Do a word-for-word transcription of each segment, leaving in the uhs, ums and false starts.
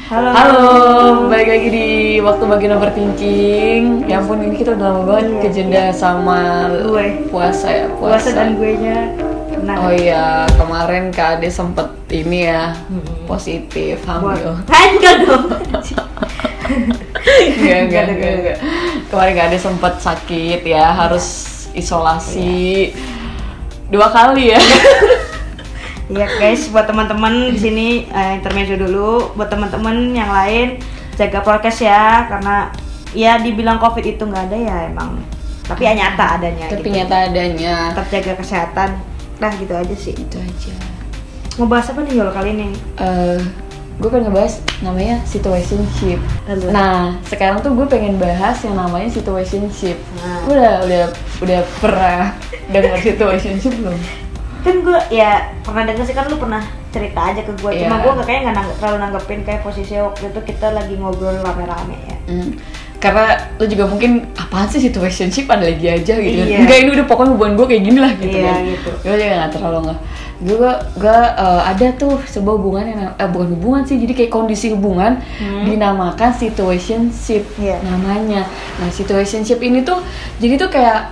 Halo. Halo, balik lagi di waktu bagian overthinking. Ya ampun, ini kita udah lama banget Iya, kejeda iya. sama Gue. puasa ya, Puasa dan gue nya kena. Oh iya, kemarin Kak Ade sempet ini ya, Hmm. positif hamil. Hai, enggak dong. Enggak, enggak, enggak, enggak. Kemarin Kak Ade sempet sakit ya, harus isolasi dua kali ya. Iya guys, buat teman-teman di sini eh, intermezzo dulu. Buat teman-teman yang lain jaga prokes ya, karena ya dibilang covid itu nggak ada ya emang. Tapi ya nyata adanya. Tapi gitu. nyata adanya. Tetap jaga kesehatan. Nah gitu aja sih. Itu aja. Mau bahas apa nih Yol kali ini? Eh, gue pengen ngebahas namanya situationship. Lalu. Nah, sekarang tuh gue pengen bahas yang namanya situationship. Nah. Udah, udah, udah pernah dengar situationship belum? Kan gue ya pernah denger sih, kan lu pernah cerita aja ke gue. Cuma Iya. gue nggak kayak nggak nangg- terlalu nanggepin kayak posisi waktu itu kita lagi ngobrol rame-rame ya. Hmm. Karena lu juga mungkin apaan sih situationship, ada lagi aja gitu kan. Iya. Enggak, ini udah pokoknya hubungan gue kayak gini lah gitu Iya, kan. gitu. Gue juga gak terlalu nggak. Gue gue uh, ada tuh sebuah hubungan yang eh, bukan hubungan sih, jadi kayak kondisi hubungan Hmm. dinamakan situationship Iya. namanya. Nah, situationship ini tuh jadi tuh kayak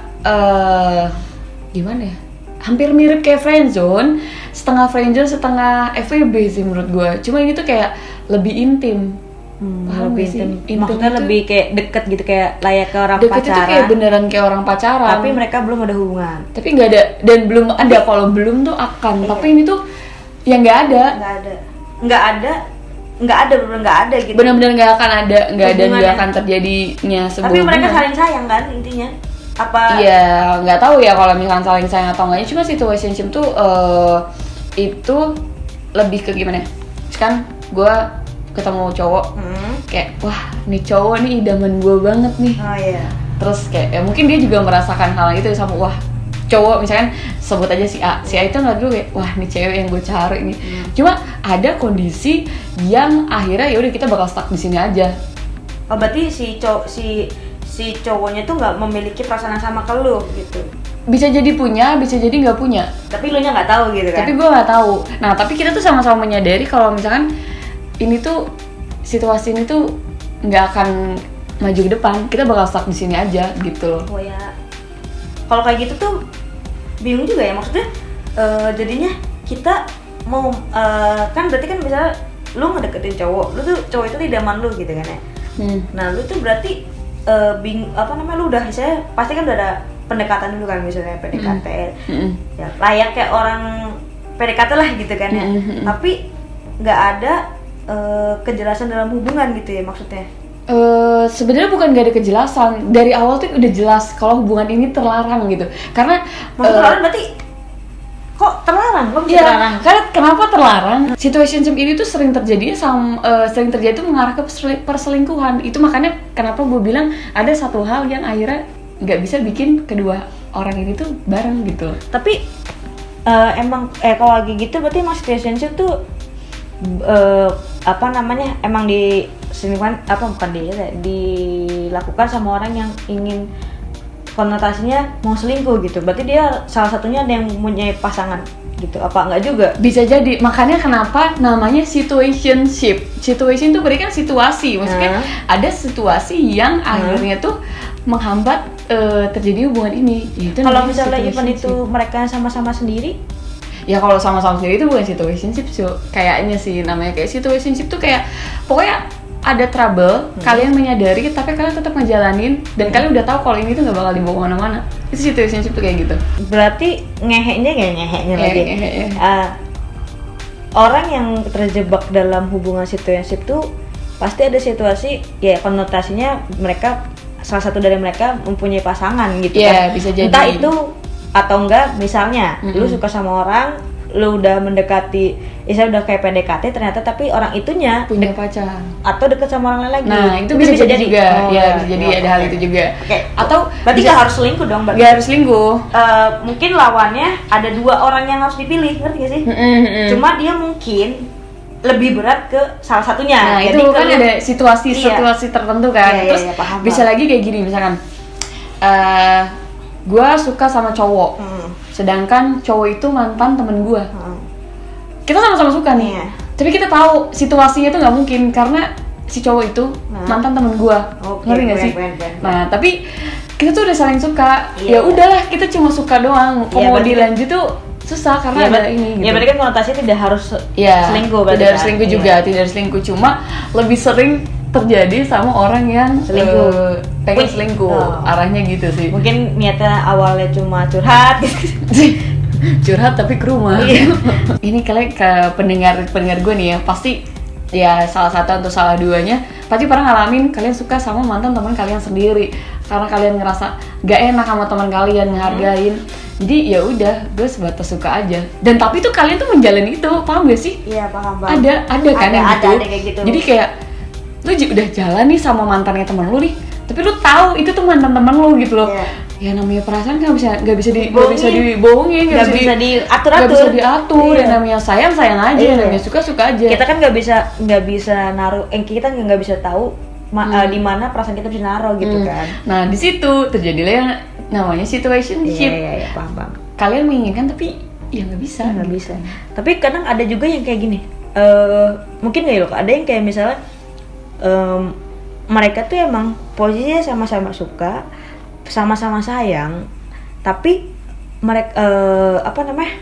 uh, gimana ya? Hampir mirip kayak friendzone, setengah friendzone, setengah F W B sih menurut gue. Cuma ini tuh kayak lebih intim. Hmm, Paham lebih gak sih? intim. Intim Maksudnya itu- lebih kayak deket gitu, kayak layak ke orang Deket itu pacaran. kayak beneran kayak orang pacaran. Tapi mereka belum ada hubungan. Tapi nggak ada, dan belum ada. Kalau belum tuh akan. Iya. Tapi ini tuh yang nggak ada. Nggak ada, nggak ada, nggak ada, bener nggak ada gitu. Benar-benar nggak akan ada, nggak ada, Hubungannya. nggak akan terjadinya sebuah Tapi mereka hubungan. saling sayang kan intinya. Apa? Iya, nggak tahu ya kalau misalkan saling sayang atau enggaknya. Cuma situationship tuh eh, itu lebih ke gimana? Kan gue ketemu cowok, Hmm. kayak wah nih cowok nih idaman gue banget nih. Oh iya. Terus kayak ya mungkin dia juga merasakan hal itu sama wah cowok, misalkan sebut aja si A, si A itu ngeliat gue kayak wah nih cewek yang gue cari nih. Hmm. Cuma ada kondisi yang akhirnya ya udah kita bakal stuck di sini aja. Oh berarti si cowok si si cowoknya tuh nggak memiliki perasaan yang sama ke lu gitu. Bisa jadi punya, bisa jadi nggak punya. Tapi lu nya nggak tahu gitu kan. Tapi gue nggak tahu. Nah tapi kita tuh sama-sama menyadari kalau misalkan ini tuh situasi ini tuh nggak akan maju ke depan, kita bakal stuck di sini aja gitu loh. Oh ya. Kalau kayak gitu tuh bingung juga ya, maksudnya eh, jadinya kita mau eh, kan berarti kan misalnya lu ngedeketin cowok, lu tuh cowok itu idaman lu gitu kan ya. Hmm. Nah lu tuh berarti eh, bing apa namanya lu udah misalnya pasti kan udah ada pendekatan dulu kan, misalnya P D K T, Mm-mm. ya layak kayak orang P D K T lah gitu kan ya. Mm-mm. Tapi nggak ada eh, kejelasan dalam hubungan gitu ya maksudnya. Eh, sebenarnya bukan gak ada kejelasan, dari awal tuh udah jelas kalau hubungan ini terlarang gitu. Karena Maksud eh, terlarang berarti kok terlarang? Kok bisa iya, terlarang? karena kenapa terlarang? Situationship ini tuh sering terjadi sama eh, sering terjadi tuh mengarah ke persel- perselingkuhan. Itu makanya kenapa gue bilang ada satu hal yang akhirnya nggak bisa bikin kedua orang ini tuh bareng gitu. Tapi eh, emang eh kalau lagi gitu berarti emang situationship tuh eh, apa namanya emang di selingkuhan apa bukan dia dilakukan sama orang yang ingin konotasinya mau selingkuh gitu. Berarti dia salah satunya ada yang mempunyai pasangan gitu. Apa enggak juga? Bisa jadi, makanya kenapa namanya situationship. Situation tuh berarti kan situasi, maksudnya Hmm. ada situasi yang akhirnya tuh menghambat eh, terjadi hubungan ini. Ya, itu Kalau namanya misalnya event itu situationship. mereka sama-sama sendiri, Ya kalau sama-sama sendiri itu bukan situationship sih, kayaknya sih namanya kayak situationship tuh kayak pokoknya ada trouble, Hmm. kalian menyadari tapi kalian tetap ngejalanin dan kalian udah tahu kalau ini tuh nggak bakal dibawa kemana-mana. Itu situationship tuh kayak gitu. berarti ngeheknya kayak ngeheknya lagi. Ngehe, ngehe. Ah, orang yang terjebak dalam hubungan situationship tuh pasti ada situasi ya konotasinya mereka salah satu dari mereka mempunyai pasangan gitu Iya, kan. bisa jadi. Entah itu atau enggak, misalnya Mm-mm. lu suka sama orang, lu udah mendekati, misalnya udah kayak P D K T ternyata tapi orang itunya Punya dek- pacar. atau deket sama orang lain lagi. Nah, itu bisa, jadi juga. Oh, ya, bisa jadi oh, ada hal oke. itu juga. Oke. Atau Berarti bisa- nggak harus selingkuh dong, berarti. nggak harus selingkuh. Eh, mungkin lawannya ada dua orang yang harus dipilih, ngerti gak sih? Mm-mm. Cuma dia mungkin lebih berat ke salah satunya. Nah, Jadi itu kan kalau- ada situasi-situasi tertentu kan. Iya, iya, Terus iya, paham, bisa paham. lagi kayak gini misalkan eh gue suka sama cowok, Hmm. sedangkan cowok itu mantan temen gue. Hmm. Kita sama-sama suka nih. Iya. Tapi kita tahu situasinya tuh nggak mungkin karena si cowok itu nah. mantan temen gue, okay, ngerti nggak sih? Ben, ben, ben. Nah tapi kita tuh udah saling suka. Yeah. Ya udahlah, kita cuma suka doang. Kalau yeah, mau dilanjut tuh susah karena ya, ada ini. Gitu. Ya berarti kan konotasinya tidak harus ya, selingkuh. Tidak harus selingkuh juga, yeah. tidak harus selingkuh. Cuma lebih sering terjadi sama orang yang selingkuh, uh, pengen selingkuh. Oh. Arahnya gitu sih. Mungkin niatnya awalnya cuma curhat. Curhat tapi ke rumah. Iya. Ini kalian ke pendengar pendengar gue nih ya pasti ya salah satu atau salah duanya pasti pernah ngalamin kalian suka sama mantan teman kalian sendiri karena kalian ngerasa gak enak sama teman kalian ngehargain. Hmm. Jadi ya udah gue sebatas suka aja. Dan tapi tuh kalian tuh menjalani itu, paham gak sih? Iya paham banget. Ada ada kan ada, yang ada, gitu. ada kayak gitu. Jadi kayak lu udah jalan nih sama mantannya teman lu nih, tapi lu tahu itu tuh mantan teman lu gitu loh. Yeah. Ya namanya perasaan nggak bisa nggak bisa di nggak bisa dibohongin, nggak bisa, bisa diatur atur, nggak bisa diatur. Iya. Yang namanya sayang sayang aja, iya. yang namanya suka suka aja. Kita kan nggak bisa nggak bisa naruh, eh, kita nggak bisa tahu ma- hmm. uh, di mana perasaan kita bisa naruh gitu hmm. kan. Nah di situ terjadilah yang namanya situationship. Iya iya iya paham paham. Kalian menginginkan tapi ya nggak bisa. Nggak bisa. Tapi kadang ada juga yang kayak gini. Uh, mungkin nggak ya loh, ada yang kayak misalnya um, mereka tuh emang posisinya sama-sama suka, sama-sama sayang, tapi mereka uh, apa namanya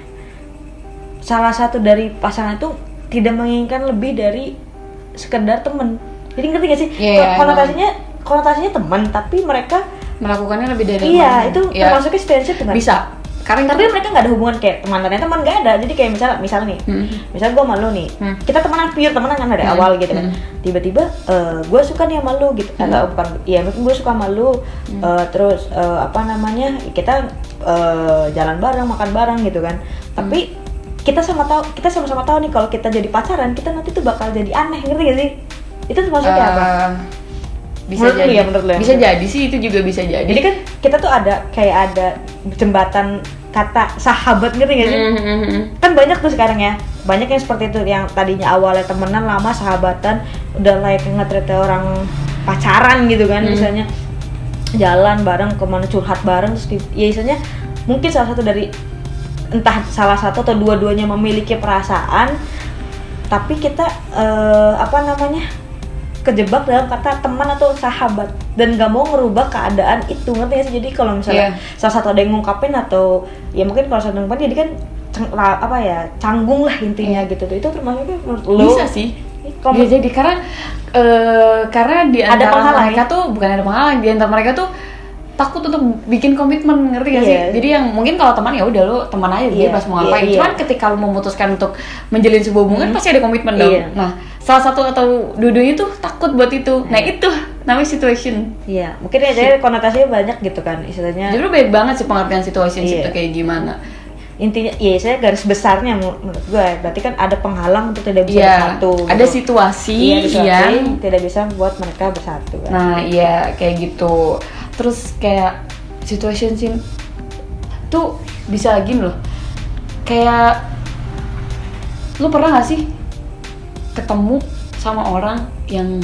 salah satu dari pasangan itu tidak menginginkan lebih dari sekedar teman. Jadi ngerti gak sih? Yeah, konotasinya yeah. konotasinya teman, tapi mereka melakukannya lebih dari iya itu yeah. termasuknya situationship kan? Bisa. Karena tapi mereka nggak ada hubungan kayak teman-temannya teman nggak ada. Jadi kayak misalnya misal nih, hmm. misal gue malu nih, hmm. kita temenan pure temenan kan dari hmm. awal gitu kan. Hmm. Tiba-tiba uh, gue suka nih sama lu gitu, hmm. atau bukan? Iya mungkin gue suka sama lu, hmm. uh, terus uh, apa namanya kita uh, jalan bareng, makan bareng gitu kan. Hmm. Tapi kita sama tahu, kita sama-sama tahu nih kalau kita jadi pacaran, kita nanti tuh bakal jadi aneh, ngerti gak sih? Itu termasuknya uh, apa? Bisa menurut jadi, ya, menurut lu, bisa jadi sih itu juga bisa jadi. Jadi kan kita tuh ada kayak ada jembatan kata sahabat gitu nggak sih? Mm-hmm. Kan banyak tuh sekarang ya, banyak yang seperti itu yang tadinya awalnya temenan lama sahabatan udah layak nge-treat orang pacaran gitu kan, mm. misalnya jalan bareng kemana curhat bareng terus ya misalnya mungkin salah satu dari entah salah satu atau dua-duanya memiliki perasaan tapi kita uh, apa namanya kejebak dalam kata teman atau sahabat dan gak mau ngerubah keadaan itu, ngerti gak sih? Jadi kalau misalnya yeah. salah satu ada yang ngungkapin atau ya mungkin kalau salah ngungkapin jadi kan ceng, apa ya canggung lah intinya yeah. gitu tuh, itu termasuknya menurut lo bisa sih kalau ya, jadi karena uh, karena di antara mereka tuh bukan ada penghalang, di antara mereka tuh takut untuk bikin komitmen, ngerti gak yeah. sih? Jadi yang mungkin kalau teman ya udah lo teman aja yeah. bebas mau ngapain. Yeah, Cuman yeah. ketika lo memutuskan untuk menjalin sebuah hubungan hmm. pasti ada komitmen dong. Yeah. Nah, salah satu atau dua-duanya tuh takut buat itu. Nah, itu namanya situation. Iya, yeah. mungkin ya jadi konotasinya banyak gitu kan istilahnya. Jadi baik banget sih pengertian situationship yeah. itu kayak gimana. Intinya ya saya garis besarnya menurut gue berarti kan ada penghalang untuk tidak bisa yeah. bersatu. Gitu. Ada situasi iya, yang tidak bisa membuat mereka bersatu. Kan? Nah, iya kayak gitu. Terus kayak situationship tuh bisa gini loh, kayak lu pernah gak sih ketemu sama orang yang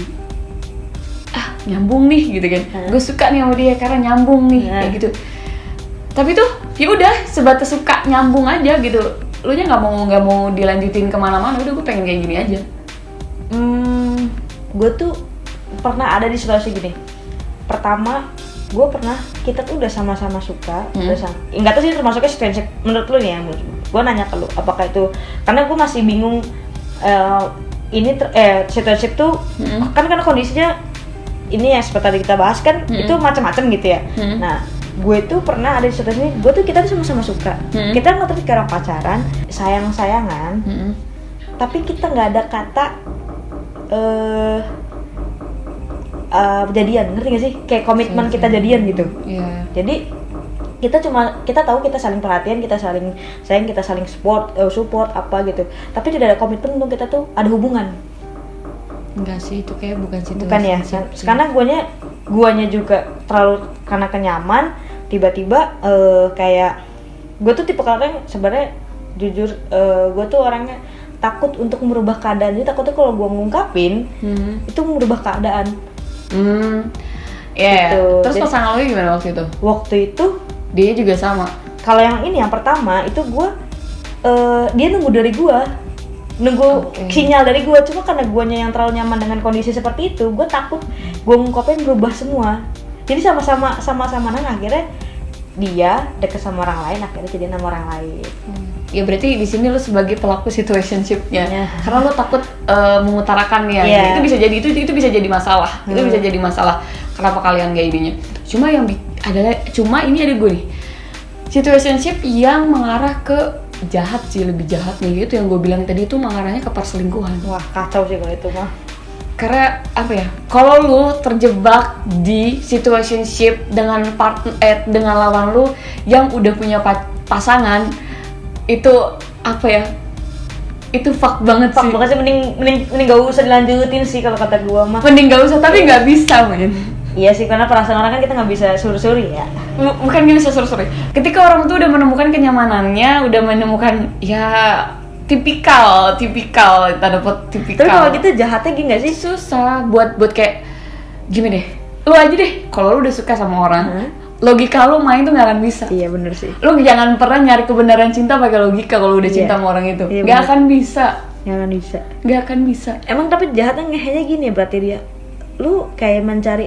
ah nyambung nih gitu kan, hmm. gue suka nih sama dia karena nyambung nih hmm. kayak gitu, tapi tuh ya udah sebatas suka nyambung aja gitu, lu nya nggak mau nggak mau dilanjutin kemana-mana, udah gue pengen kayak gini aja. Hmm, gue tuh pernah ada di situasi gini. Pertama gue pernah kita tuh udah sama-sama suka, hmm. udah sama, nggak tahu sih termasuknya situationship menurut lu nih ya, gue nanya ke lu apakah itu, karena gue masih bingung uh, ini ter, eh situationship tuh hmm. kan karena kondisinya ini ya seperti tadi kita bahas kan hmm. itu macam-macam gitu ya. Hmm. Nah gue tuh pernah ada di situasi ini, gue tuh kita tuh sama-sama suka, hmm. kita nggak terus sekarang pacaran, sayang-sayangan, hmm. tapi kita nggak ada kata uh, Uh, jadian, ngerti gak sih? Kayak komitmen kita jadian gitu. Yeah. Jadi kita cuma kita tahu kita saling perhatian, kita saling sayang, kita saling support, uh, support apa gitu. Tapi tidak ada komitmen untuk kita tuh ada hubungan. Enggak sih, itu kayak bukan situ. Bukan ya. Karena guanya guanya juga terlalu karena kenyaman, tiba-tiba uh, kayak gue tuh tipe orang sebenarnya jujur uh, gue tuh orangnya takut untuk merubah keadaan. Jadi takutnya kalau gue ngungkapin hmm. itu merubah keadaan. Hmm, ya. Yeah. Gitu. Terus pasangan lo gimana waktu itu? Waktu itu dia juga sama. Kalau yang ini yang pertama itu gue, uh, dia nunggu dari gue. nunggu Okay. sinyal dari gue. Cuma karena guanya yang terlalu nyaman dengan kondisi seperti itu, gue takut gue ngungkapin berubah semua. Jadi sama-sama sama-sama nang akhirnya dia deket sama orang lain, akhirnya jadi sama orang lain. Ya berarti di sini lu sebagai pelaku situationship-nya, Iya. karena lu takut uh, mengutarakannya. Iya. Itu bisa jadi itu itu bisa jadi masalah. Itu Hmm. bisa jadi masalah. Kenapa kalian gak ininya? Cuma yang bi- adalah cuma ini ada gue nih. Situationship yang mengarah ke jahat sih, lebih jahat nih. Itu yang gue bilang tadi itu mengarahnya ke perselingkuhan. Wah kacau sih kalau itu mah. Karena apa ya? Kalau lu terjebak di situationship dengan part eh, dengan lawan lu yang udah punya pa- pasangan, itu apa ya? Itu fuck banget Fuck sih. banget sih, mending mending mending gak usah dilanjutin sih kalau kata gua mah. Mending gak usah, tapi nggak bisa, men. Iya sih, karena perasaan orang kan kita nggak bisa suruh-suruh ya. Bu- Bukan gini sorry. Ketika orang tuh udah menemukan kenyamanannya, udah menemukan ya tipikal, tipikal, tanda pot tipikal. Tapi kalau gitu jahatnya gini nggak sih? susah buat buat kayak gini deh. Lu aja deh, kalau lu udah suka sama orang, Hmm. logika lu main tuh nggak akan bisa. Iya bener sih. Lu jangan pernah nyari kebenaran cinta pakai logika kalau udah Iya. cinta sama orang itu. Iya, Nggak bener. akan bisa. Jangan bisa. Nggak akan bisa. Emang tapi jahatnya ngehenya gini ya berarti dia. Lu kayak mencari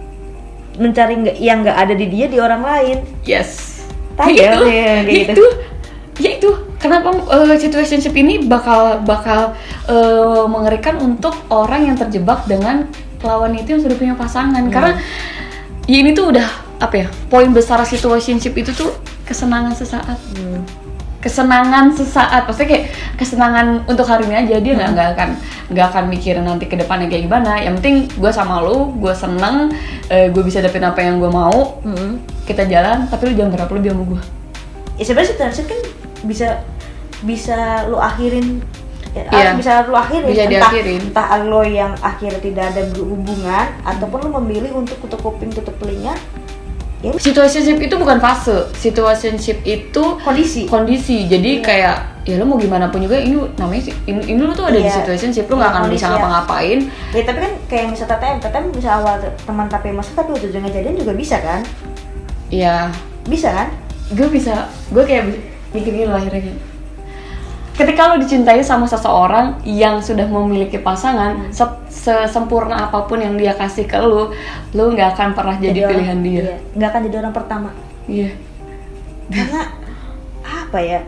mencari nggak yang nggak ada di dia di orang lain. Yes. Tai Ya ya, itu, iya, kayak ya gitu. itu, ya itu. Kenapa uh, situationship ini bakal bakal uh, mengerikan untuk orang yang terjebak dengan lawan itu yang sudah punya pasangan? Hmm. Karena ya ini tuh udah apa ya? Poin besar situationship itu tuh kesenangan sesaat. Hmm. Kesenangan sesaat, maksudnya kayak kesenangan untuk hari ini aja, dia nggak Hmm. nggak akan nggak akan mikirin nanti ke depannya kayak gimana. Yang penting gue sama lu, gue seneng, eh, gue bisa dapetin apa yang gue mau, Hmm. kita jalan, tapi lu jangan berharap lebih sama gue. Ya sebenarnya situasi kan bisa bisa lu akhirin. Ya, Iya. bisa lu akhirin. Bisa entah, diakhirin. entah lo yang akhirnya tidak ada hubungan ataupun lu memilih untuk tutup kuping tutup telinga. Ya Situationship itu bukan fase, situationship itu kondisi. kondisi. Jadi Iya. kayak ya lo mau gimana pun juga ini namanya sih ini, ini lo tuh ada di Iya. situationship, lo Iya, nggak akan kondisi, bisa ya. ngapa-ngapain. Ya tapi kan kayak misal T T M, T T M bisa awal teman tapi masa tapi ujung-ujungnya jadian juga bisa kan? Ya, Bisa kan? gue bisa, gue kayak bi- mikir gini lah akhirnya. Ketika lo dicintai sama seseorang yang sudah memiliki pasangan, Hmm. se- sesempurna apapun yang dia kasih ke lo, lo nggak akan pernah jadi, orang- pilihan dia. Iya, nggak akan jadi orang pertama. Iya. Karena apa ya?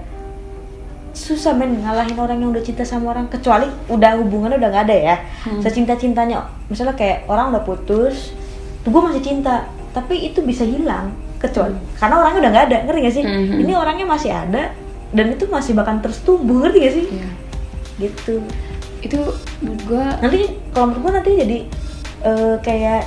Susah men ngalahin orang yang udah cinta sama orang, kecuali udah hubungannya udah nggak ada ya. Hmm. Secinta-cintanya, misalnya kayak orang udah putus, gue masih cinta, tapi itu bisa hilang kecuali karena orangnya udah nggak ada, ngerti gak sih? Hmm. Ini orangnya masih ada dan itu masih bakal terus tumbuh, ngerti gak sih? Iya. Gitu. Itu menurut gue Nanti kalau menurut gue nanti jadi eh, kayak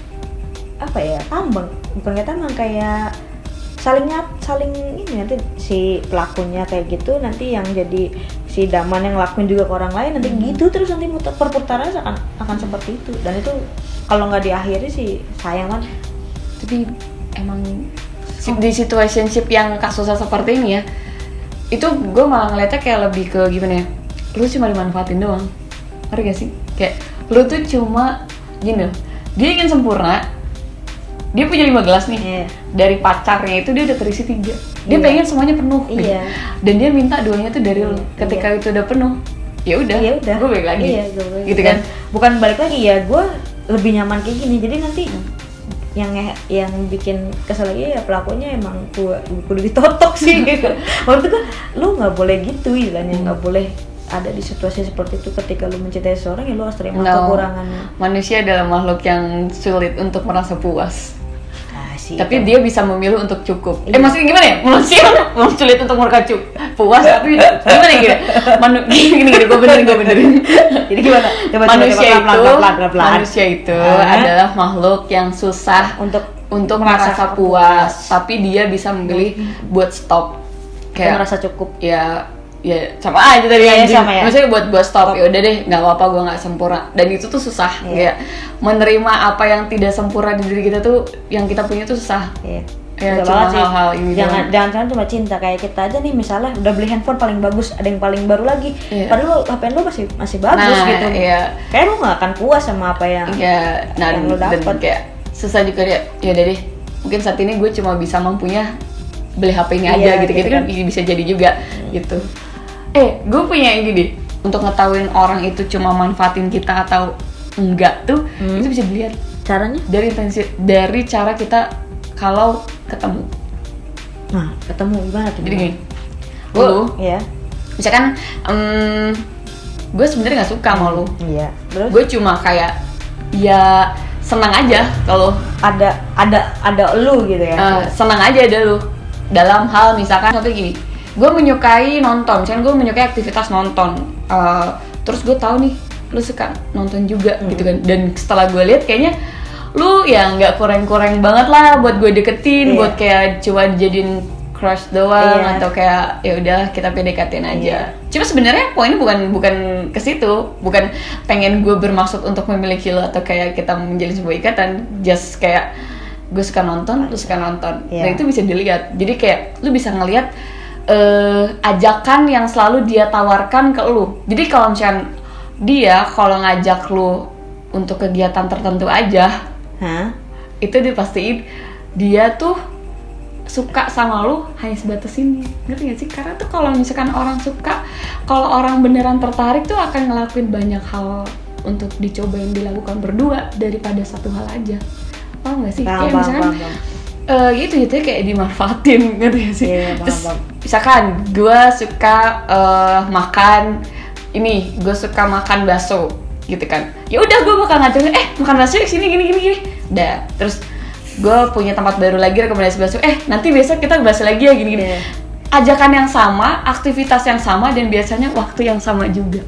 apa ya, tambang, bukan kayak tambang, kayak saling nyat, saling ini nanti si pelakunya kayak gitu, nanti yang jadi si daman yang ngelakuin juga ke orang lain, nanti Hmm. gitu terus nanti muter perputarannya akan akan seperti itu, dan itu kalau nggak diakhiri sih sayang kan. tapi emang si- di situationship yang kasusnya seperti ini ya, itu gue malah ngeliatnya kayak lebih ke gimana ya, lu cuma dimanfaatin doang, ngerti gak sih? Kayak lu tuh cuma gini loh, dia ingin sempurna, dia punya lima gelas nih, Iya. dari pacarnya itu dia udah terisi tiga, dia Iya. pengen semuanya penuh, gitu. Iya. Dan dia minta duanya tuh dari lu. Iya. Ketika itu udah penuh, ya udah, Ya udah. gue balik lagi, Iya, gue balik. gitu Dan kan? bukan balik lagi ya, gue lebih nyaman kayak gini. Jadi nanti yang nge- yang bikin kesel lagi ya pelakunya emang gue kudu ditotok sih. Waktu itu kan lu nggak boleh gitu, istilahnya nggak boleh ada di situasi seperti itu. Ketika lu mencintai seseorang ya lu harus terima No. kekurangannya. Manusia adalah makhluk yang sulit untuk merasa puas. Ah, sih, Tapi itu. dia bisa memilih untuk cukup. Iya. Eh maksudnya gimana ya? Manusia sulit untuk mereka cukup puas, tapi gimana ya gini? Manu gini gini, gini gue benerin gue benerin. Jadi gimana? Coba, coba, manusia coba, itu, pelan, pelan, pelan, pelan, pelan. manusia itu Ah. adalah makhluk yang susah untuk untuk merasa merasa puas, puas. tapi dia bisa memilih buat stop. kayak merasa cukup. ya ya sama aja tadi Iya, anjing. sama ya. Maksudnya buat buat stop, Stop. ya udah deh, nggak apa-apa, gue nggak sempurna. Dan itu tuh susah. Iya. Kayak menerima apa yang tidak sempurna di diri kita tuh, yang kita punya tuh susah. Iya. Ya, Susah cuma banget sih. hal-hal ini jangan doang. jangan jangan cuma cinta, kayak kita aja nih misalnya udah beli handphone paling bagus, ada yang paling baru lagi, Iya. padahal lo, H P lo masih masih bagus Nah, gitu. iya. Kayak lo nggak akan puas sama apa yang Ya, nah yang lu dan dapet. kayak susah juga dia. Ya udah deh, mungkin saat ini gue cuma bisa mampunya beli H P ini aja Iya, gitu-gitu gitu kan kan. bisa jadi juga gitu. Eh, gue punya ini deh. untuk ngetahuin orang itu cuma manfaatin kita atau enggak tuh, hmm. itu bisa dilihat caranya dari intensi, dari cara kita kalau ketemu. Nah, ketemu gimana tuh? Jadi gini, lu, ya, misalkan, um, gue sebenarnya nggak suka sama lu. Iya. Terus? Gue cuma kayak, ya senang aja kalau ada ada ada lu gitu ya. Uh, senang aja ada lu. Dalam hal misalkan contoh gini, gue menyukai nonton, misalkan gue menyukai aktivitas nonton. Uh, terus gue tahu nih, lu suka nonton juga hmm. gitu kan. Dan setelah gue lihat kayaknya lu ya nggak kurang-kurang banget lah buat gue deketin, yeah. buat kayak cuma jadiin crush doang yeah. atau kayak ya udah kita P D K T-in aja. Yeah. Cuma sebenarnya poinnya bukan bukan ke situ, bukan pengen gue bermaksud untuk memiliki lo atau kayak kita menjalin sebuah ikatan, just kayak gue suka nonton, lu suka nonton. Yeah. Nah itu bisa dilihat. Jadi kayak lu bisa ngelihat uh, ajakan yang selalu dia tawarkan ke lu. Jadi kalau misalnya dia kalau ngajak lu untuk kegiatan tertentu aja, Hah? itu dipastiin dia tuh suka sama lu hanya sebatas ini, ngerti gak sih? Karena tuh kalau misalkan orang suka, kalau orang beneran tertarik tuh akan ngelakuin banyak hal untuk dicoba yang dilakukan berdua daripada satu hal aja. Paham gak sih? Paham, kayak paham, misalkan paham, paham. Uh, gitu gitu kayak dimanfaatin, ngerti gak sih? Yeah, Terus paham, paham. misalkan gue suka uh, makan ini, gue suka makan bakso gitu kan, ya udah gue bakal ngajarin, eh makan bakso yuk sini gini gini gini, udah. Terus gue punya tempat baru lagi rekomendasi bakso, eh nanti besok kita bakso lagi ya gini gini. Yeah. Ajakan yang sama, aktivitas yang sama, dan biasanya waktu yang sama juga.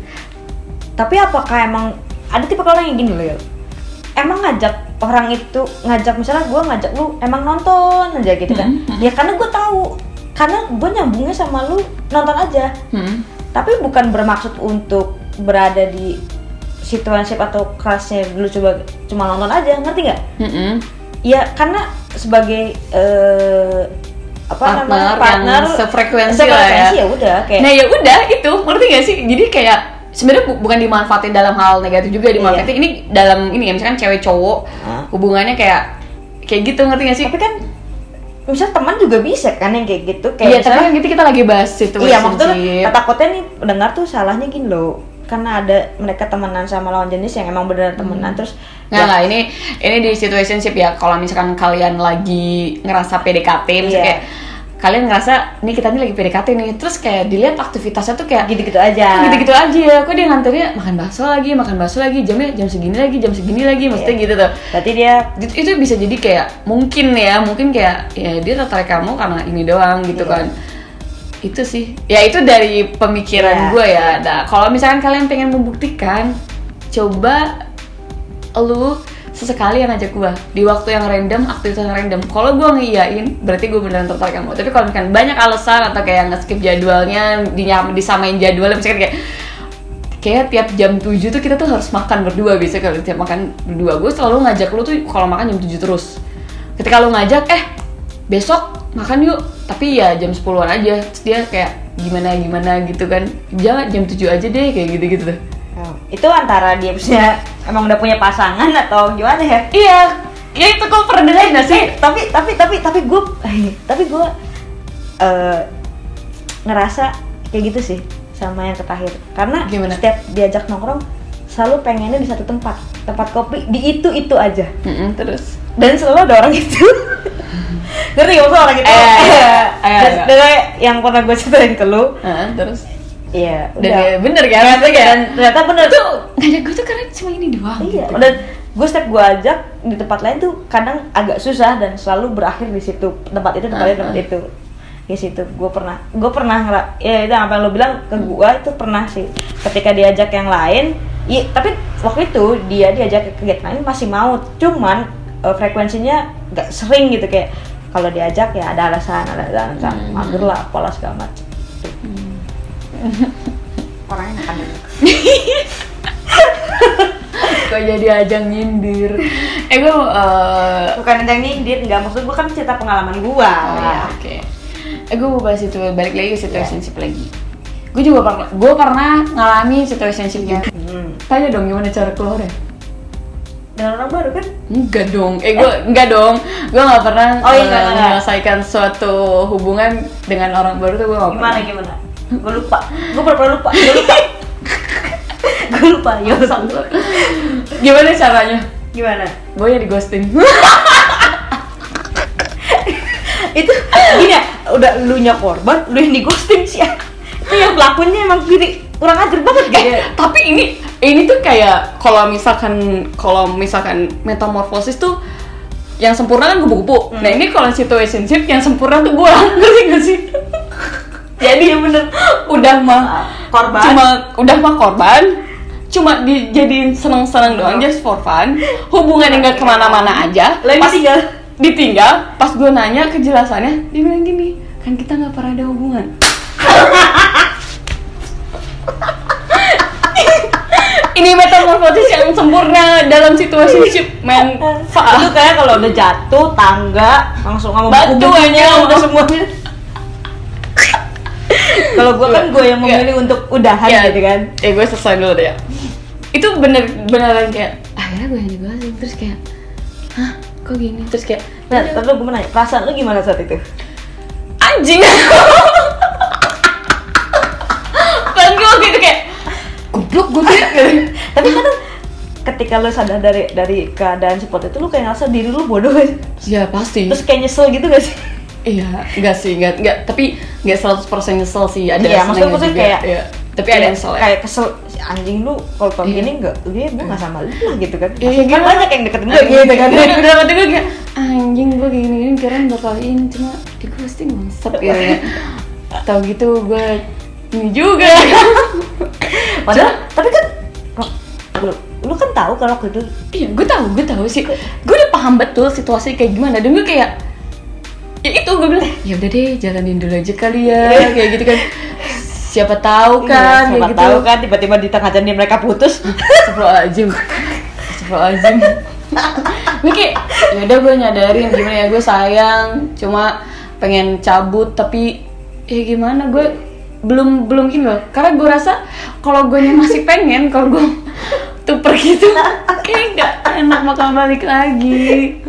Tapi apakah emang ada tipe orang yang gini loh ya? Emang ngajak orang itu, ngajak misalnya gue ngajak lu emang nonton aja gitu kan? Mm-hmm. Ya karena gue tahu, karena gue nyambungnya sama lu nonton aja. Mm-hmm. Tapi bukan bermaksud untuk berada di situasi atau kelasnya dulu coba cuma nonton aja, ngerti nggak? Mm-hmm. Ya karena sebagai uh, apa partner, namanya partner yang sefrekuensi, sefrekuensi lah ya. ya udah kayak. Nah ya udah itu, ngerti nggak sih? Jadi kayak sebenarnya bu- bukan dimanfaatin dalam hal negatif juga, dimanfaatin iya. Ini dalam ini ya, misalkan cewek cowok huh? hubungannya kayak kayak gitu, ngerti nggak sih? Tapi kan misalnya teman juga bisa kan yang kayak gitu, kayak iya, tapi kan gitu kita lagi bahas itu. Iya, maksudnya takutnya nih pendengar tuh salahnya gini loh, karena ada mereka temenan sama lawan jenis yang emang beneran temenan hmm. terus nggak nggak ini ini di situationship ya. Kalau misalkan kalian lagi ngerasa P D K T, misalnya yeah. kayak kalian ngerasa nih kita nih lagi P D K T nih, terus kayak dilihat aktivitasnya tuh kayak gitu-gitu aja, gitu-gitu aja. Kok dia nganternya makan bakso lagi, makan bakso lagi, jamnya jam segini lagi, jam segini lagi, maksudnya yeah. gitu tuh. Berarti dia itu bisa jadi kayak mungkin ya, mungkin kayak ya dia tertarik kamu karena ini doang gitu yeah. kan. Itu sih, ya itu dari pemikiran yeah. gue ya. Nah, kalau misalkan kalian pengen membuktikan, coba lu sesekali yang ngajak gue di waktu yang random, aktivitas yang random. Kalau gue ngiyain, berarti gue beneran tertarik kamu. Tapi kalau misalkan banyak alasan atau kayak nge-skip jadwalnya, dinyam, disamain jadwalnya, misalkan kayak kayak tiap jam tujuh tuh kita tuh harus makan berdua. Biasanya kalau tiap makan berdua, gue selalu ngajak lu tuh kalau makan jam tujuh terus. Ketika lu ngajak, eh besok makan yuk, tapi ya jam sepuluhan aja. Terus dia kayak gimana-gimana gitu kan, jangan jam tujuh aja deh, kayak gitu-gitu tuh. Oh, itu antara dia punya emang udah punya pasangan atau gimana ya? Iya, ya itu gue pernah dengar nggak sih? Tapi tapi tapi tapi gue tapi gue uh, ngerasa kayak gitu sih sama yang terakhir. Karena gimana? Setiap diajak nongkrong selalu pengennya di satu tempat, tempat kopi di itu itu aja. Mm-hmm, terus dan selalu ada orang itu. Ngerti gak maksud orang itu? Eh, eh, eh, dan, dan yang pernah gue ceritain ke lu. Uh, terus iya, udah. Dan bener kan? Ternyata, dan ternyata bener tuh ngajak gue tuh karena cuma ini doang. Iya. Gitu. Dan gue setiap gue ajak di tempat lain tuh kadang agak susah dan selalu berakhir di situ, tempat itu tempat uh, itu tempat uh. itu. Di situ gue pernah, gue pernah ngera, ya itu apa yang lo bilang ke gue itu pernah sih. Ketika diajak yang lain, iya, tapi waktu itu dia diajak ke kegiatan lain masih mau, cuman uh, frekuensinya nggak sering gitu kayak. Kalau diajak ya ada alasan, ada alasan, hmm. mager lah, apalah segala macam. Hmm. Orangnya makan dulu. Kok jadi ajang nyindir? Eh gue uh... bukan ajang nyindir, nggak, maksud gue kan cerita pengalaman gue. Oh ya, oke. Okay. Eh gue mau bahas itu, balik lagi ke situationship yeah. lagi. Gue juga pernah, gue pernah ngalami situationship yeah. gitu. Hmm. Tanya dong gimana cara keluarnya? Dengan orang baru kan? Enggak dong, eh gue enggak dong, gue nggak pernah oh, iya, uh, menyelesaikan suatu hubungan dengan orang baru tuh gue nggak pernah. Gimana gimana? Gue lupa, gue pernah lupa, gue lupa. Gue lupa ya. Gimana caranya? Gimana? Gue ya di ghosting. Itu gini ya, udah lu nya korban, lu yang di ghosting sih. Itu yang pelakunya emang gini kurang ajar banget gitu. Eh, tapi ini ini tuh kayak kalau misalkan kalau misalkan metamorfosis tuh yang sempurna kan kupu-kupu. Hmm. Nah ini kalau situationship yang sempurna tuh gue, ngerti gak sih? Jadi ya bener, udah mah korban, cuma udah mah korban, cuma dijadiin seneng-seneng doang, just for fun. Hubungannya nggak kemana-mana aja. Pas tinggal, ditinggal. Pas gue nanya kejelasannya, dia bilang gini, kan kita nggak pernah ada hubungan. Ini metamorfosis yang sempurna dalam situationship, men. Itu kayak kalau udah jatuh tangga langsung sama batu aja udah semuanya. Kalau gue kan gue yang memilih ya. Untuk udahan ya, gitu kan. Eh gue selesai dulu deh ya. Itu bener beneran kayak akhirnya gue yang digosip terus kayak, hah kok gini? Terus kayak, nah terus gue mau nanya, perasaan lu gimana saat itu? Anjing. Kan gue gitu kayak goblok gue tuh. Tapi kadang ketika lu sadar dari dari keadaan seperti itu, lu kayak ngerasa diri lu bodoh kan? Ya pasti. Terus kayak nyesel gitu gak sih? Iya, enggak sih, enggak, enggak, tapi enggak seratus persen nyesel sih, ada iya, maksudnya maksudnya kayak, iya. Tapi ada yang kesel ya? Kayak kesel, si anjing lu kalau kayak iya. gini enggak, dia gue gak sama lu lah gitu kan. Iya, kan banyak yang deketin gue gitu kan. Udah mati gue kayak, anjing gue gini-gini, kirain bakal ini, cuma di ghosting mantep gitu ya. Tau gitu gue ini juga. Padahal, tapi kan lu, lu kan tahu kalau waktu itu. Iya, gue tahu, gue tahu sih. Gue udah paham betul situasi kayak gimana, dan gue kayak ya itu gue bilang ya udah deh jalanin dulu aja kali ya kayak gitu kan, siapa tahu kan, iya, siapa gitu. tahu kan tiba-tiba di tengah jalan mereka putus. Astagfirullahaladzim, astagfirullahaladzim. Gue kayak ya udah gue nyadarin gimana ya, gue sayang cuma pengen cabut tapi ya gimana, gue belum belum gini loh, karena gue rasa kalau gue masih pengen kalau gue tuh pergi tuh kayak nggak enak bakal balik lagi.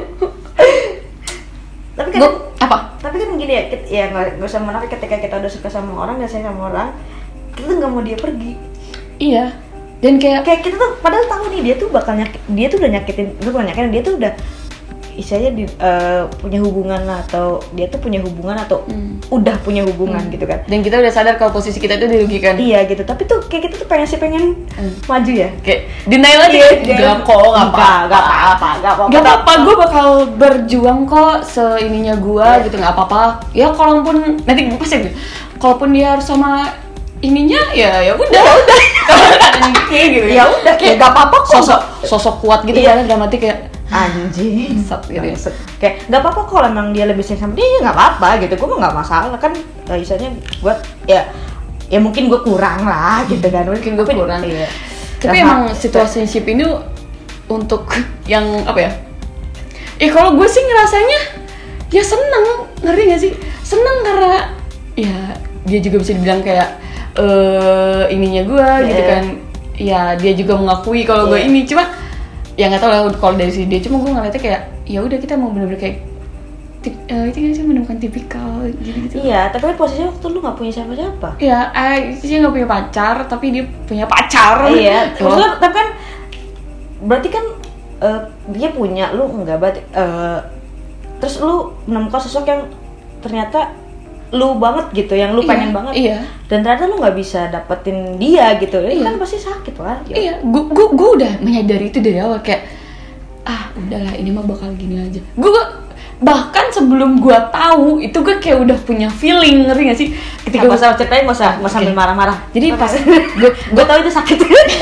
Tapi kan gua, apa? Tapi kan gini ya, kita, ya nggak usah menafik ketika kita udah suka sama orang, nggak sayang sama orang, kita tuh nggak mau dia pergi. Iya. Dan kayak kayak kita tuh padahal tahu nih dia tuh bakal nyakit, dia tuh udah nyakitin, lu bukan nyakitin, dia tuh udah istilahnya di, uh, punya hubungan lah, atau dia tuh punya hubungan atau hmm. udah punya hubungan hmm. gitu kan. Dan kita udah sadar kalau posisi kita tuh dirugikan. Iya gitu, tapi tuh kayak kita tuh pengen sih pengen hmm. maju ya. Kayak denial aja. Enggak kok, enggak apa, enggak apa-apa, enggak apa-apa. Enggak apa-apa, gue bakal berjuang kok seininya gue yeah. gitu, enggak apa-apa. Ya kalaupun nanti gue pasti kalaupun dia harus sama ininya ya ya udah ya udah. Kayak gitu. Ya udah kayak enggak apa-apa kok. Sosok sosok kuat gitu kan, dalam arti kayak anjing, sat gitu ya. Kayak nggak apa-apa kalau emang dia lebih sayang sama dia, ya nggak apa-apa gitu, gue mah nggak masalah kan. Misalnya buat ya, ya mungkin gue kurang lah gitu kan, mungkin gue kurang. Iya. Tapi emang situationship ini untuk yang apa ya? Eh kalau gue sih ngerasanya ya seneng, ngerti nggak sih? Seneng karena ya dia juga bisa dibilang kayak uh, ininya gue yeah. gitu kan. Ya dia juga mengakui kalau yeah. gue ini, cuma ya nggak tahu lah kalau dari sini dia, cuma gue ngeliatnya kayak ya udah kita mau bener-bener kayak tip, uh, itu kan sih menemukan tipikal gitu-gitu. Iya, tapi kan posisinya waktu lu nggak punya siapa-siapa. Iya, eh dia nggak punya pacar tapi dia punya pacar. Iya, maksudnya tapi kan berarti kan uh, dia punya, lu enggak, berarti uh, terus lu menemukan sosok yang ternyata lu banget gitu, yang lu iya, pengen banget. Iya. Dan ternyata lu nggak bisa dapetin dia gitu, itu iya. kan pasti sakit kan. Iya, gua gua gua udah menyadari itu dari awal, kayak ah udahlah ini mah bakal gini aja. Gua bahkan sebelum gua tahu itu gua kayak udah punya feeling, ngerti nggak sih? Ketika gua sama ceritain nggak usah nggak sambil marah-marah. Jadi pas gua gua tahu itu sakit.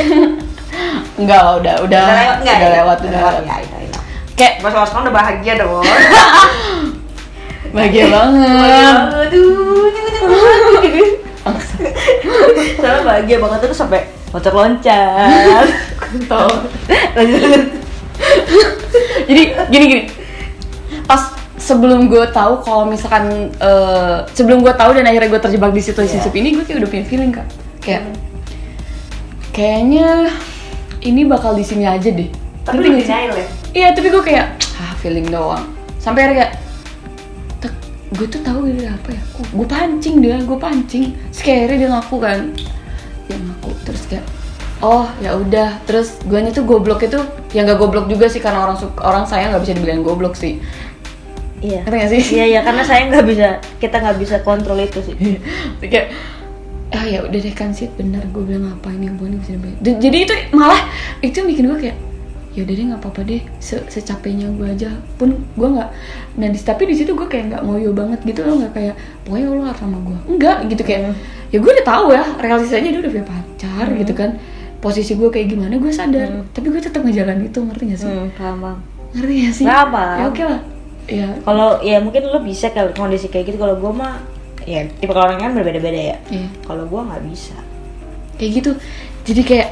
Enggak lah, udah udah udah lewat, udah, udah lewat udah. lewat. Ya, itu, itu. Kayak pas sekarang udah bahagia dong. Bahagia banget. Aduh, soalnya bahagia banget terus sampai loncat-loncat. Tahu. Jadi gini-gini. Pas sebelum gue tahu kalau misalkan uh, sebelum gue tahu dan akhirnya gue terjebak di situasi yeah. ini, gue kayak udah punya feeling kak. Kayak hmm. kayaknya ini bakal di sini aja deh. Tapi lu denial ya? Iya, tapi gue kayak ah feeling doang. Sampai akhirnya kayak gue tuh tahu dia apa ya, oh, gue pancing dia, gue pancing, scary dia ngaku kan, dia ngaku terus kayak oh ya udah. Terus guanya tuh goblok itu ya nggak goblok juga sih, karena orang suka, orang sayang nggak bisa dibilang goblok sih. Iya. Ngerti gak sih? Iya iya, karena saya nggak bisa, kita nggak bisa kontrol itu sih. Kayak ah ya udah deh kan sih, bener gue bilang apa ini hubungan bisa dibayar. Jadi itu malah itu bikin gue kayak ya udah deh nggak apa-apa deh, Se secapeknya gue aja pun gue nggak. Nah di, tapi di situ gue kayak nggak ngoyo banget gitu loh, nggak kayak pokoknya lo harus sama gue, enggak gitu kayak hmm. ya gue udah tahu ya realisasinya dia udah punya pacar hmm. gitu kan, posisi gue kayak gimana gue sadar, hmm. tapi gue tetap ngejalan itu, ngerti gak sih? Hmm, paham bang. Ngerti gak sih? Apa? Ya oke lah. Ya kalau ya mungkin lo bisa kalau kondisi kayak gitu, kalau gue mah ya tipe orang kan berbeda-beda ya. Yeah. Kalau gue nggak bisa kayak gitu, jadi kayak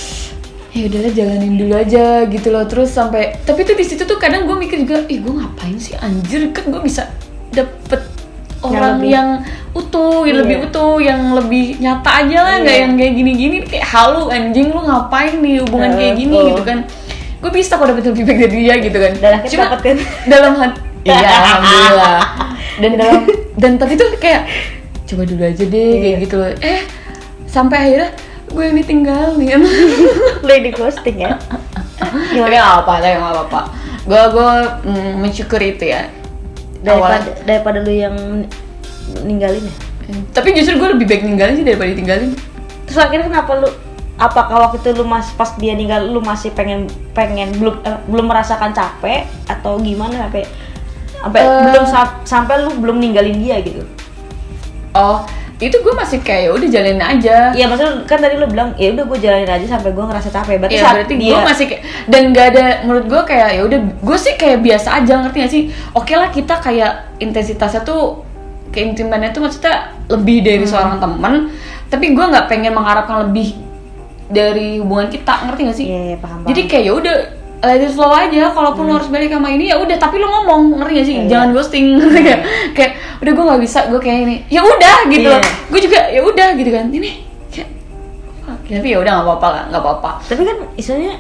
ya udahlah jalanin dulu aja gitu loh. Terus sampai tapi tuh di situ tuh kadang gue mikir juga, ih gue ngapain sih anjir, kan gue bisa dapet orang yang, yang utuh, yang yeah. lebih utuh, yang lebih nyata aja lah, nggak yeah. yang kayak gini-gini kayak halu anjing lu ngapain nih hubungan uh, kayak gini oh. gitu kan. Gue bisa kok dapet lebih baik dari dia gitu kan. Dan akhirnya dapetin dalam hati iya alhamdulillah. Dan dalam dan tapi tuh kayak coba dulu aja deh yeah. kayak gitu loh. Eh sampai akhirnya gue yang ditinggalin. Lo di ghosting ya? Tapi nggak apa-apa, tapi nggak apa-apa. Gue gue mm, mensyukuri itu ya. Daripada Awal. daripada lu yang ninggalin ya. Tapi justru gue lebih baik ninggalin sih daripada ditinggalin. Terus akhirnya kenapa lu? Apakah waktu itu lu mas pas dia ninggal lu masih pengen pengen belum eh, belum merasakan capek atau gimana sampai sampai uh, belum sampai lu belum ninggalin dia gitu? Oh itu gue masih kayak udah jalanin aja. Iya maksudnya kan tadi lu bilang ya udah gue jalanin aja sampai gue ngerasa capek. Berarti ya, saat berarti dia gue masih kayak, dan gak ada menurut gue kayak ya udah gue sih kayak biasa aja, ngerti gak sih? Oke lah kita kayak intensitasnya tuh keintimannya tuh maksudnya lebih dari hmm. seorang teman, tapi gue nggak pengen mengharapkan lebih dari hubungan kita, ngerti gak sih? Iya yeah, paham. Jadi kayak ya udah let it flow aja. Kalaupun hmm. lo harus balik sama ini ya udah, tapi lo ngomong, ngerti gak sih? Yeah, jangan yeah. ghosting, ngerti gak? Kayak udah gue nggak bisa, gue kayak ini. Ya udah gitu. Yeah. Gue juga ya udah gitu kan. Ini kayak okay. Tapi ya udah nggak apa-apa lah, nggak apa-apa. Tapi kan istilahnya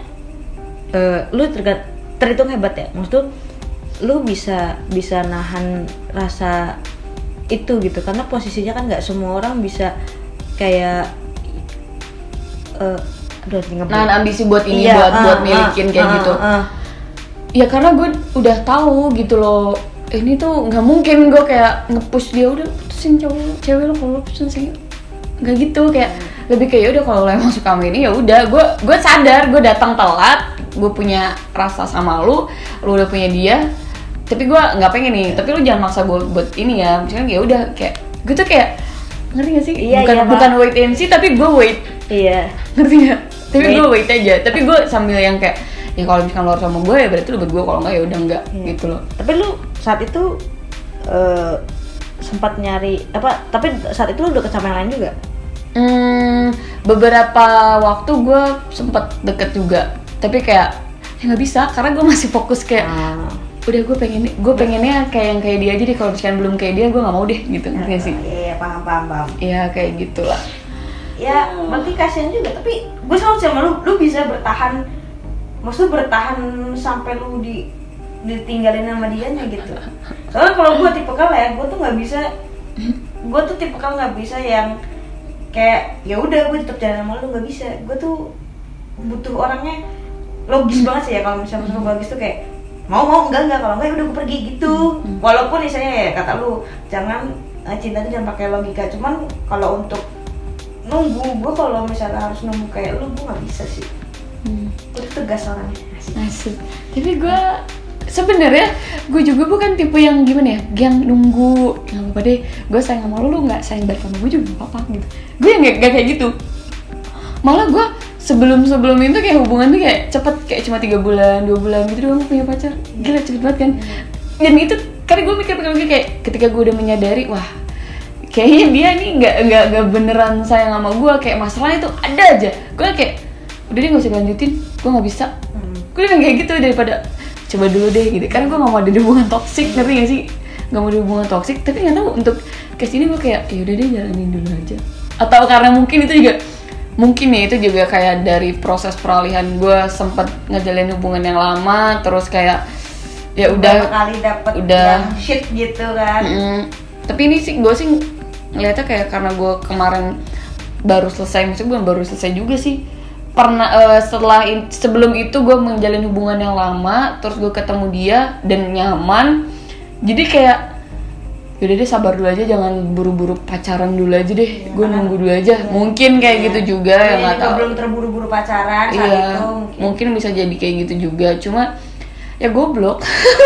uh, lu tergat, terhitung hebat ya. Maksud lu bisa bisa nahan rasa itu gitu, karena posisinya kan nggak semua orang bisa kayak Uh, aduh, nah ambisi buat ini iya, buat uh, buat milikin uh, kayak uh, gitu uh. Ya karena gue udah tahu gitu loh, ini tuh nggak mungkin gue kayak nge-push dia udah putusin cowok cewek lo, kalau putusin saya nggak gitu, kayak hmm. lebih kayak udah kalau lo emang suka sama ini ya udah. Gue gue sadar gue datang telat, gue punya rasa sama lu, lu udah punya dia, tapi gue nggak pengen nih, tapi lu jangan maksa gue buat ini ya. Misalnya ya udah kayak gue tuh kayak ngerti gak sih? Iya, bukan iya, bukan wait and see, tapi gue wait. Iya. Ngerti gak? Tapi gue wait aja. Tapi gue sambil yang kayak ya kalau misalkan lo harus sama gue ya berarti lo buat gue, kalau enggak ya udah enggak iya. gitu loh. Tapi lu saat itu uh, sempat nyari apa? Tapi saat itu lu udah sama yang lain juga? Hmm, beberapa waktu gue sempat deket juga. Tapi kayak ya nggak bisa karena gue masih fokus kayak ah. udah gue pengen gue pengennya kayak yang kayak dia aja deh, kalau misalkan belum kayak dia gue nggak mau deh gitu, ngerti gak sih? Iya paham paham paham. Iya kayak gitulah. Ya berarti kasihan juga, tapi gue selalu sama lu, lu bisa bertahan, maksudnya bertahan sampai lu di ditinggalin sama dianya gitu. Soalnya kalau gue tipe kal ya, gue tuh nggak bisa, gue tuh tipe kal nggak bisa yang kayak ya udah gue tetap jalan sama lu, nggak bisa. Gue tuh butuh orangnya logis banget sih ya. Kalau misalnya masalah logis tuh kayak mau mau enggak enggak, kalau enggak ya udah gue pergi gitu. Hmm. Walaupun misalnya ya kata lu jangan cinta itu jangan pakai logika, cuman kalau untuk nunggu, gue kalau misalnya harus nunggu kayak lu gue nggak bisa sih. Hmm. Gue tuh tegas orangnya. Asik. Tapi gue sebenarnya gue juga bukan tipe yang gimana ya, yang nunggu nggak apa-apa deh, gue sayang sama lu, lu nggak sayang balik sama gue juga nggak apa-apa gitu. Gue nggak nggak kayak gitu. Malah gue sebelum sebelum itu kayak hubungan tuh kayak cepet, kayak cuma tiga bulan dua bulan gitu doang punya pacar. Gila cepet banget kan. Dan itu karena gue mikir-mikir kayak ketika gue udah menyadari wah kayaknya dia nih nggak nggak nggak beneran sayang sama gue, kayak masalahnya tuh ada aja. Gue kayak udah deh nggak usah lanjutin, gue nggak bisa. Hmm. Gue udah kayak gitu daripada coba dulu deh gitu. Karena gue nggak mau ada hubungan toksik, ngerti nggak sih? Nggak mau ada hubungan toksik. Tapi nggak tahu untuk kesini gue kayak ya udah deh jalanin dulu aja. Atau karena mungkin itu juga mungkin ya itu juga kayak dari proses peralihan gue sempet ngejalin hubungan yang lama, terus kayak ya udah kali dapet udah yang shit gitu kan. Mm, tapi ini sih gue sih ngeliatnya kayak karena gue kemarin baru selesai, maksudnya gue baru selesai juga sih pernah uh, setelah in, sebelum itu gue menjalin hubungan yang lama, terus gue ketemu dia dan nyaman, jadi kayak yaudah deh sabar dulu aja, jangan buru-buru pacaran dulu aja deh, ya, gue nunggu dulu aja, ya. Mungkin kayak ya. Gitu juga ya, nggak tahu. Belum terburu-buru pacaran saat iya, itu. Mungkin. mungkin bisa jadi kayak gitu juga, cuma ya goblok.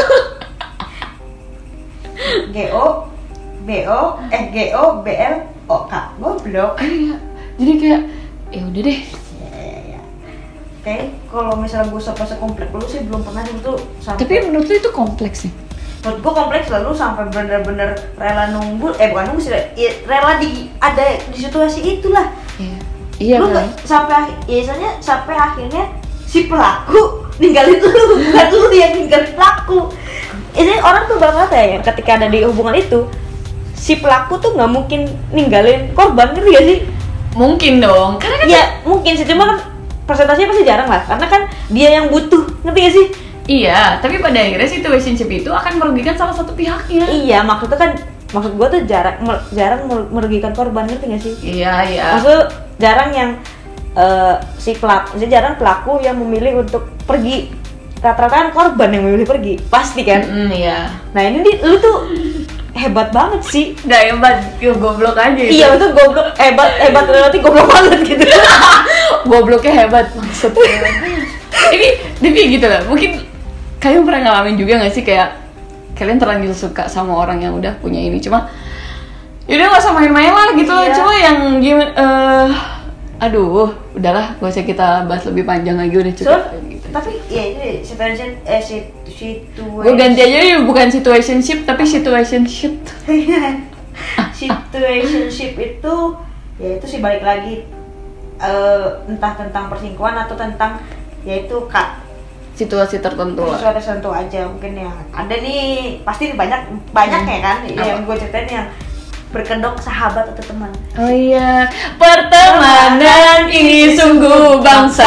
G O B O eh G O B L O K goblok. Iya, jadi kayak ya udah deh. Ya, ya, ya. Kayak kalau misalnya gue sampai kompleks lu sih belum pernah itu sampai. Tapi menurut lu itu kompleks sih? Menurut gue kompleks lalu sampai bener-bener rela nunggu, eh bukan nunggu sih, rela di ada di situasi itulah. Iya. Iya lu kan? Sampai ya misalnya sampai akhirnya si pelaku ninggalin lu, bukan lu yang ninggalin pelaku. Ini orang tuh banget ya, yang ketika ada di hubungan itu si pelaku tuh nggak mungkin ninggalin korban, ngerti gak sih? Mungkin dong, karena kan ya mungkin sih, cuma kan persentasenya pasti jarang lah, karena kan dia yang butuh, ngerti gak sih? Iya, tapi pada akhirnya situationship itu akan merugikan salah satu pihaknya. Iya, maksudnya kan, maksud gue tuh jarang jarang merugikan korban, ngerti gak sih? Iya, iya. Maksud jarang yang uh, si pelaku, jarang pelaku yang memilih untuk pergi. Rata-rata kan korban yang memilih pergi, pasti kan? Mm, iya. Nah ini di, lu tuh hebat banget sih. Gak hebat, ya goblok aja. Iya betul, goblok, hebat, hebat berarti goblok banget gitu. Gobloknya hebat maksudnya. Ini, tapi gitu lah. Mungkin kalian pernah ngalamin juga nggak sih kayak kalian terlanjur suka sama orang yang udah punya ini, cuma yaudah nggak usah main-main lah gitu. Iya. Cuma yang gimana? Uh, aduh, udahlah, gak usah kita bahas lebih panjang lagi, udah cukup. So, gitu. Tapi ya ini situation, eh situation. Gue ganti aja ya, bukan situationship tapi situationship. Situationship itu ya itu sih balik lagi uh, entah tentang perselingkuhan atau tentang yaitu kak situasi tertentu lah. Situasi tertentu aja mungkin yang ada nih, pasti banyak banyak hmm. ya kan apa? Yang gue ceritain yang berkedok sahabat atau teman. Oh iya, pertemanan ini sungguh bangsa.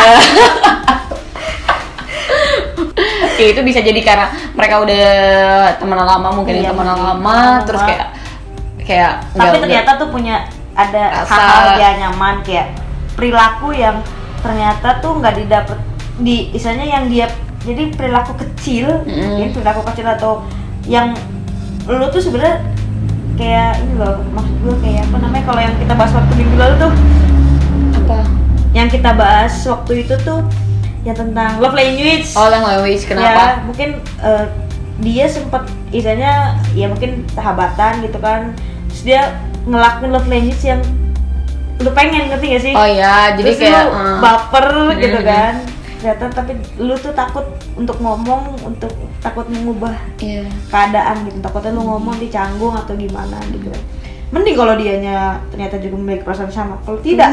Ya, itu bisa jadi karena mereka udah teman lama, mungkin iya, teman lama, terus kayak kayak tapi ternyata tuh punya ada hal-hal yang nyaman, kayak perilaku yang ternyata tuh nggak didapet di istilahnya yang dia, jadi perilaku kecil, mm. ya, perilaku kecil atau yang lu tuh sebenarnya kayak ini loh, maksud gue kayak apa namanya, kalau yang kita bahas waktu minggu lalu tuh apa? Yang kita bahas waktu itu tuh ya tentang love language. Oh, love language, kenapa? Ya mungkin uh, dia sempat istilahnya ya mungkin sahabatan gitu kan, terus dia ngelakuin love language yang lu pengen, ngerti gak sih? Oh iya, jadi terus kayak lu uh, baper gitu mm-hmm. kan. Ternyata tapi lu tuh takut untuk ngomong, untuk takut mengubah yeah. keadaan gitu, takutnya lu ngomong dicanggung atau gimana gitu. Mending kalau dianya ternyata juga memiliki perasaan sama, kalau tidak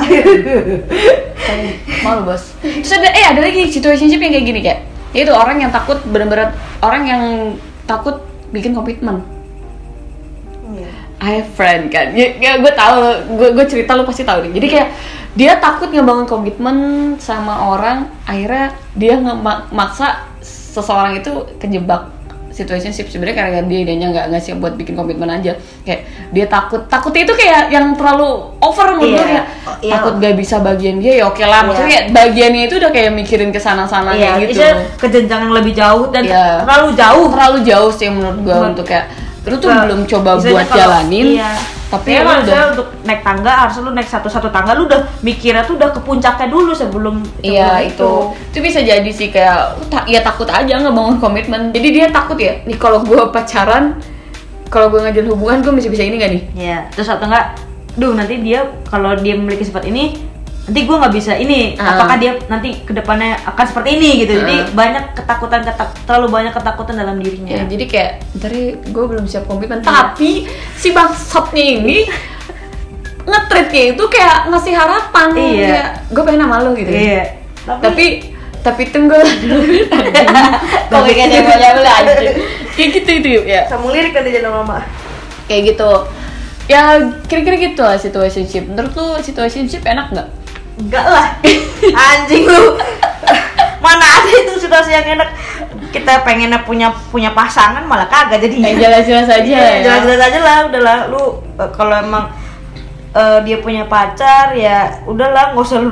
malu bos. Terus ada eh ada lagi situationship yang kayak gini, kayak itu orang yang takut, benar-benar orang yang takut bikin komitmen. Yeah. I have friend kan, ya, ya gue tahu, gue gue cerita lu pasti tahu nih. Jadi kayak dia takut ngebangun komitmen sama orang, akhirnya dia ngemaksa seseorang itu kejebak situationship sebenarnya karena dia idenya nggak nggak siap buat bikin komitmen aja. Kayak dia takut, takutnya itu kayak yang terlalu over menurut gue, kayak oh, iya. takut gak bisa bagian dia, ya oke lah, maksudnya kayak bagiannya itu udah kayak mikirin kesana-sana iya, kayak gitu. Ke jenjang yang lebih jauh dan iya. terlalu jauh, terlalu jauh sih menurut gue Ber- untuk kayak lu tuh nah, belum coba buat kalau, jalanin, iya. tapi ya, lu udah untuk naik tangga harus lu naik satu-satu tangga, lu udah mikirnya tuh udah ke puncaknya dulu sebelum iya itu. itu itu bisa jadi sih kayak ta- ya takut aja ngebangun komitmen, jadi dia takut ya nih kalau gue pacaran, kalau gue ngajalin hubungan gue bisa bisa ini gak nih, ya terus atau enggak, duh nanti dia kalau dia memiliki sifat ini nanti gue nggak bisa ini, uh. apakah dia nanti kedepannya akan seperti ini gitu. Uh. Jadi banyak ketakutan, ketak, terlalu banyak ketakutan dalam dirinya. Ya, jadi kayak ntar gue belum siap komitmen, tapi si bangsatnya ini nge-treatnya itu kayak ngasih harapan, iya. kayak gue pengen sama lo gitu. Iya. Tapi tapi, tapi tunggu dulu. Kok kayak dia mau nyampe aja. Kayak gitu itu ya. Sama lirik nanti jadi mama. Kayak gitu. Ya kira-kira gitu lah situationship. Menurut lu situationship enak nggak? Enggak lah, anjing lu. Mana ada itu situasi yang enak. Kita pengennya punya punya pasangan malah kagak jadinya. Eh, jelas-jelas aja ya. Jelas-jelas aja lah, udahlah lu kalau emang uh, dia punya pacar ya udahlah, nggak usah lu dek,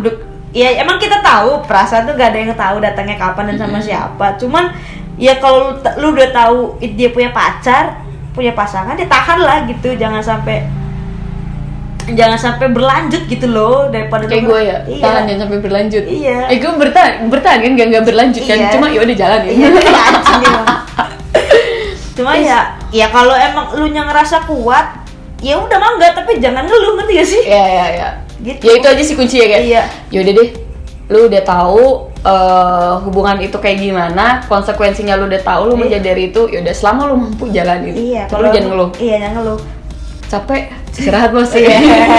ya emang kita tahu perasaan tuh gak ada yang tahu datangnya kapan dan sama Mm-hmm. siapa. Cuman ya kalau lu, lu udah tahu dia punya pacar, punya pasangan, dia tahan lah gitu, jangan sampai jangan sampai berlanjut gitu loh, daripada Kayak lu- gue ya, iya. tahan jangan sampai berlanjut. Iya. Eh gue bertahan, bertahan kan gak, gak berlanjut kan, Iya. cuma ya udah jalan ya. Iya, iya, anjing emang. Cuma ya, ya kalau emang lu yang ngerasa kuat, ya udah mangga, tapi jangan ngeluh, ngerti gak sih? Iya iya iya. Gitu. Ya itu aja sih kuncinya kayak. Iya. Yaudah deh, lu udah tahu eh, hubungan itu kayak gimana, konsekuensinya lu udah tahu, lu Iya. menyadari itu, yaudah selama lu mampu jalanin. Iya, Lu jangan ngeluh. Iya, jangan ngeluh. Capek, istirahat bos. Iya.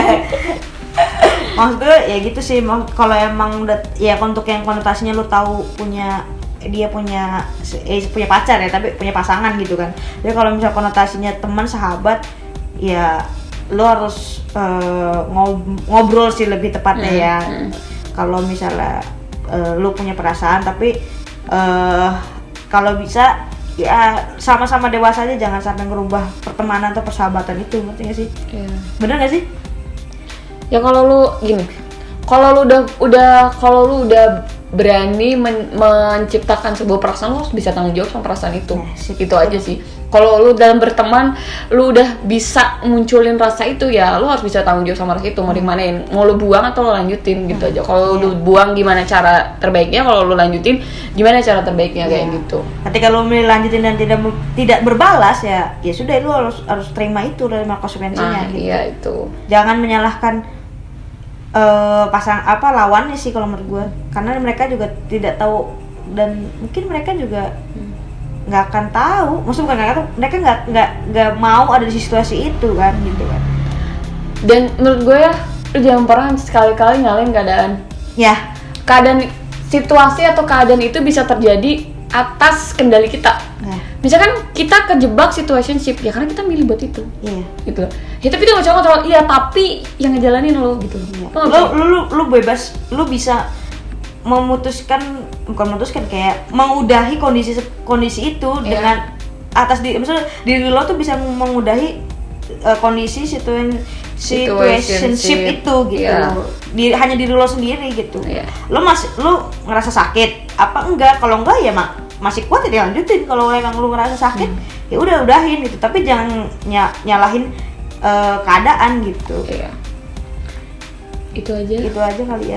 Maksud gue ya gitu sih, mak- kalau emang udah ya untuk yang konotasinya lu tahu punya dia punya eh, punya pacar ya, tapi punya pasangan gitu kan. Jadi kalau misal konotasinya teman sahabat, ya lu harus eh, ngob- ngobrol sih lebih tepatnya Hmm, ya. hmm. Kalau misalnya eh, lu punya perasaan, tapi eh, kalau bisa ya sama-sama dewasa aja, jangan sampai ngerubah pertemanan atau persahabatan itu, ngerti gak sih? Iya. Bener gak sih? Ya kalau lu gini, kalau lu udah udah kalau lu udah berani men- menciptakan sebuah perasaan, lu harus bisa tanggung jawab sama perasaan itu. Nah, sip. Itu aja sih. Kalau lu dalam berteman, lu udah bisa munculin rasa itu, ya lu harus bisa tanggung jawab sama rasa itu. Mau dimanain, mau lu buang atau lu lanjutin gitu aja. Kalau Iya. lu buang gimana cara terbaiknya, kalau lu lanjutin gimana cara terbaiknya kayak Iya. gitu. Ketika lo milih lanjutin dan tidak tidak berbalas, ya ya sudah, lu harus harus terima itu, terima konsekuensinya Nah, gitu. iya itu. Jangan menyalahkan eh, pasang apa lawannya sih kalau menurut gue, karena mereka juga tidak tahu dan mungkin mereka juga nggak akan tahu, maksudnya bukan nggak tahu, mereka nggak nggak nggak mau ada di situasi itu kan gitu kan. Dan menurut gue ya, lu jangan pernah sekali-kali nyalain keadaan. Ya, Keadaan situasi atau keadaan itu bisa terjadi atas kendali kita. nah, Misalkan kita kejebak situationship, ya karena kita milih buat itu, iya. gitu. Ya tapi itu nggak bisa kontrol, iya tapi yang ngejalanin lo gitu. Iya. Lo nggak Lu, bisa- lu, lu, lu bebas, lu bisa memutuskan, bukan memutuskan, kayak mengudahi kondisi kondisi itu Iya. dengan atas di, misalnya diri lo tuh bisa mengudahi uh, kondisi situasi situationship Situationship. itu gitu. Iya. Di, hanya diri lo sendiri gitu. Iya. Lo masih lu ngerasa sakit apa enggak? Kalau enggak ya mak masih kuat ya lanjutin. Kalau emang lu ngerasa sakit, Hmm. ya udah udahin gitu. Tapi jangan ny- nyalahin uh, keadaan gitu. Iya. Itu aja. Itu aja kali ya.